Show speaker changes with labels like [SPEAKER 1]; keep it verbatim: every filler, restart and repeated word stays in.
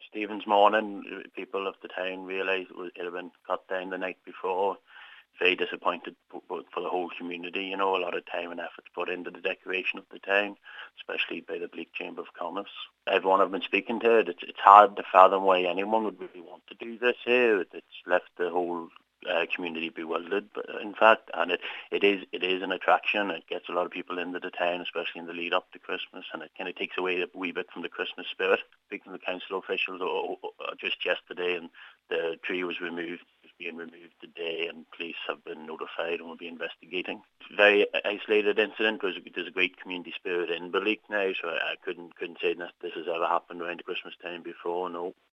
[SPEAKER 1] Stephen's morning, people of the town realised it, was, it had been cut down the night before. Very disappointed for the whole community. You know, a lot of time and effort put into the decoration of the town, especially by the Bleak Chamber of Commerce. Everyone I've been speaking to, it's, it's hard to fathom why anyone would really want to do this here. It's left the whole uh, community bewildered, but in fact, and it, it is it is an attraction. It gets a lot of people into the town, especially in the lead up to Christmas, and it kind of takes away a wee bit from the Christmas spirit. Speaking to the council officials oh, oh, oh, just yesterday, and the tree was removed, was being removed today, and police have been notified and will be investigating. It's a very isolated incident. There's a, there's a great community spirit in Ballyke now, so I couldn't couldn't say that this has ever happened around Christmas time before. No.